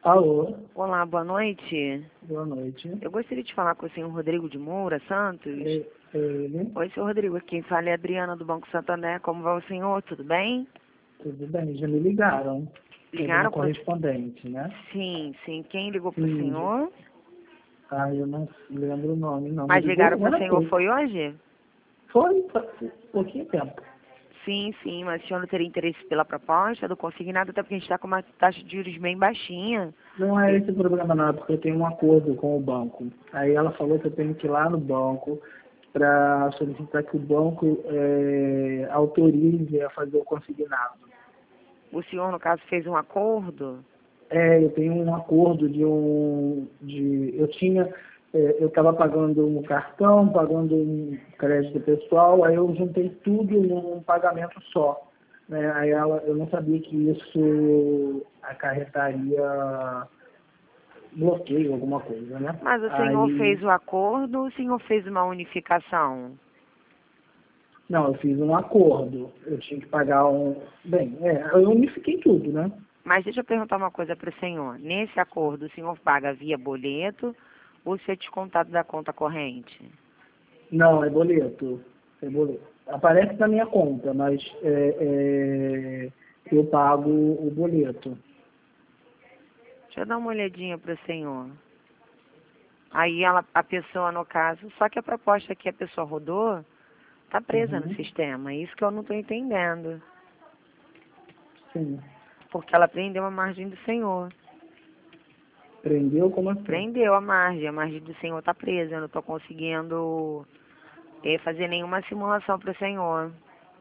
Alô, Olá, boa noite. boa noite. Eu gostaria de falar com o senhor Rodrigo de Moura Santos. Ele, Oi, senhor Rodrigo. Quem fala é a Adriana do Banco Santander. Como vai o senhor? Tudo bem? tudo bem, já me ligaram. Teve uma Ligaram pro... correspondente, né? Sim, sim. Quem ligou pro Sim. senhor? Eu não lembro o nome, não. Me Mas ligou ligaram pro agora há senhor pouco. foi hoje? Foi faz pouquinho tempo. Sim, sim. Mas o senhor não teria interesse pela proposta do consignado, até porque a gente está com uma taxa de juros bem baixinha. Não é esse o problema, não, é porque eu tenho um acordo com o banco. Aí ela falou que eu tenho que ir lá no banco para solicitar que o banco autorize a fazer o consignado. O senhor, no caso, fez um acordo? Eu tenho um acordo eu estava pagando um cartão, pagando um crédito pessoal, aí eu juntei tudo num pagamento só, né? Eu não sabia que isso acarretaria bloqueio, alguma coisa, né? Mas o senhor Aí, fez o acordo ou o senhor fez uma unificação? não, eu fiz um acordo, eu tinha que pagar eu unifiquei tudo, né? Mas deixa eu perguntar uma coisa para o senhor. Nesse acordo, o senhor paga via boleto ou se é descontado da conta corrente? Não, é boleto. Aparece na minha conta, mas eu pago o boleto. Deixa eu dar uma olhadinha para o senhor. Aí a pessoa, no caso, só que a proposta que a pessoa rodou está presa no Uhum. sistema. Isso que eu não estou entendendo. Sim. Porque ela prendeu a margem do senhor. Prendeu como assim? Prendeu a margem do senhor está presa. Eu não estou conseguindo fazer nenhuma simulação para o senhor.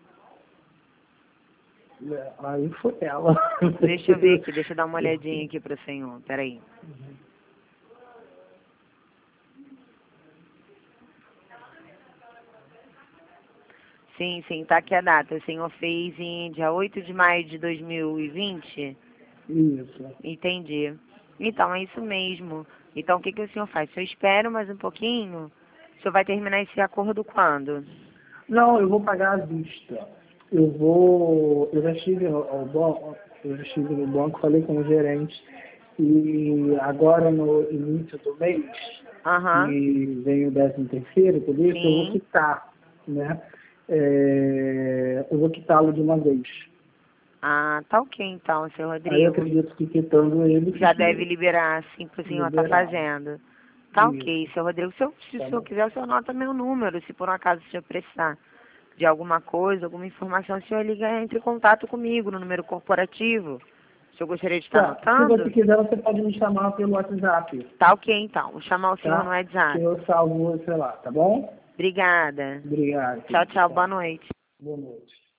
Aí foi ela. Deixa eu ver aqui, deixa eu dar uma olhadinha aqui para o senhor. Peraí. Sim, sim, tá aqui a data. O senhor fez em dia 8 de maio de 2020? Isso. Entendi. Então, é isso mesmo. Então, o que que o senhor faz? Se eu espero mais um pouquinho, o senhor vai terminar esse acordo quando? Não, eu vou pagar à vista. Eu já estive ao banco, eu já estive no banco, falei com o gerente, e agora no início do mês, Aham, que vem o 13º, tudo isso, eu vou sim. quitar, né? Eu vou quitá-lo de uma vez. Ah, tá ok então, senhor Aí eu Rodrigo. acredito que quitando ele Já deve fique liberar, assim, que o senhor está liberado. fazendo. Tá ok, Isso, senhor Rodrigo. Se o tá senhor bom. quiser, o senhor anota meu número. Se por um acaso o senhor precisar de alguma coisa, alguma informação, o senhor liga, entre em contato comigo no número corporativo. O senhor gostaria de estar Tá, se você anotando? quiser, você pode me chamar pelo WhatsApp, Tá ok, então. Vou chamar o senhor no tá? Que WhatsApp. eu salvo, sei lá, tá bom? Obrigada. Obrigado, Tchau, querido. tchau. Boa Tchau. noite. Boa noite.